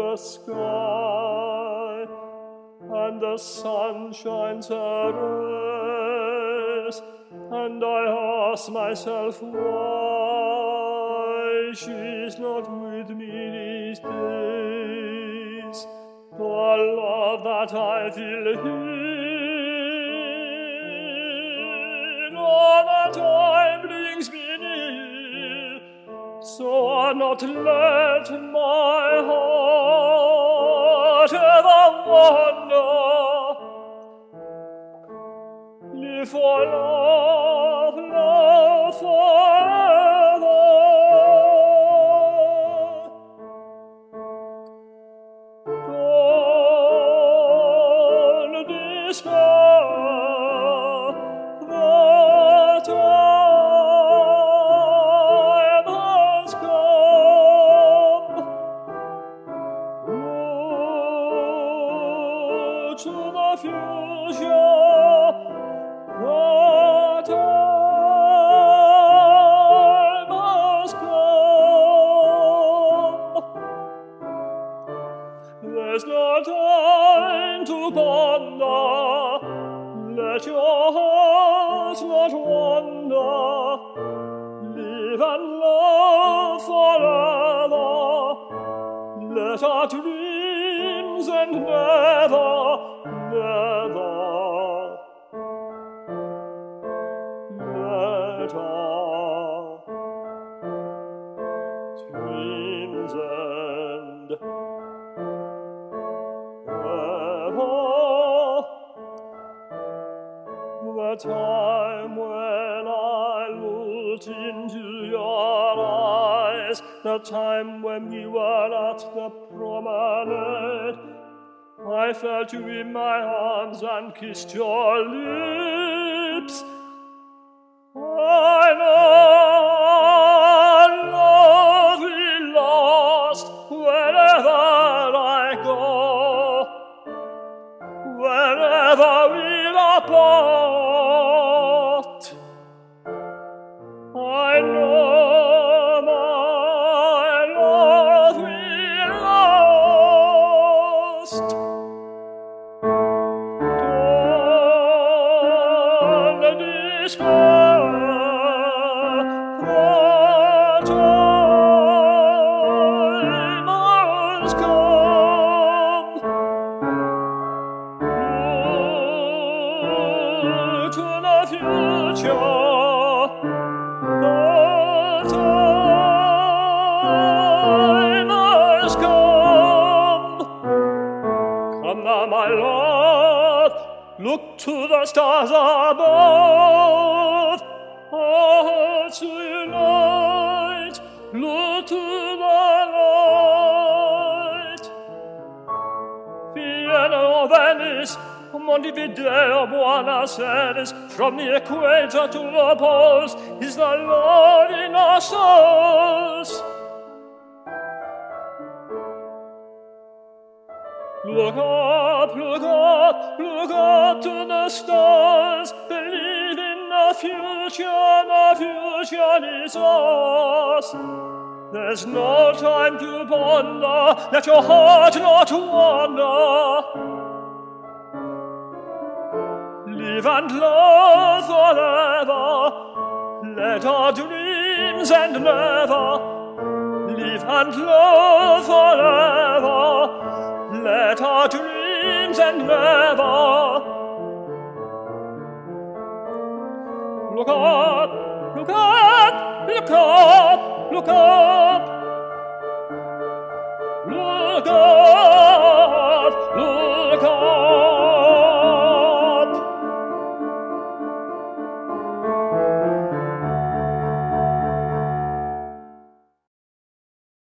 the sky, and the sun shines her rays, and I ask myself why she's not with me these days. The love that I feel here all the time brings me near, so I'll not let my heart ever wander. Live for love, love forever. Don't despair, the time has come. Look to the future. The time has come. There's no time to ponder. Let your heart not wander. Live and love forever. Let our dreams end never, never. Let our dreams end never. The time when I looked into your eyes, the time when we were at the promenade, I felt you in my arms and kissed your lips. I know love will last wherever I go, wherever we're apart. I know my love will last. Don't despair. The time has come. Look to the future. The time has come. Come now, my love, look to the stars above. Our hearts unite, look to the light. Vienna or Venice, Montevideo, Buenos Aires, from the equator to the poles is the Lord in our souls. Look up, look up, look up to the stars. Believe in the future is ours. There's no time to ponder, let your heart not wander. Live and love forever, let our dreams end never. Live and love forever, let our dreams end never. Look up, look up, look up, look up, look up.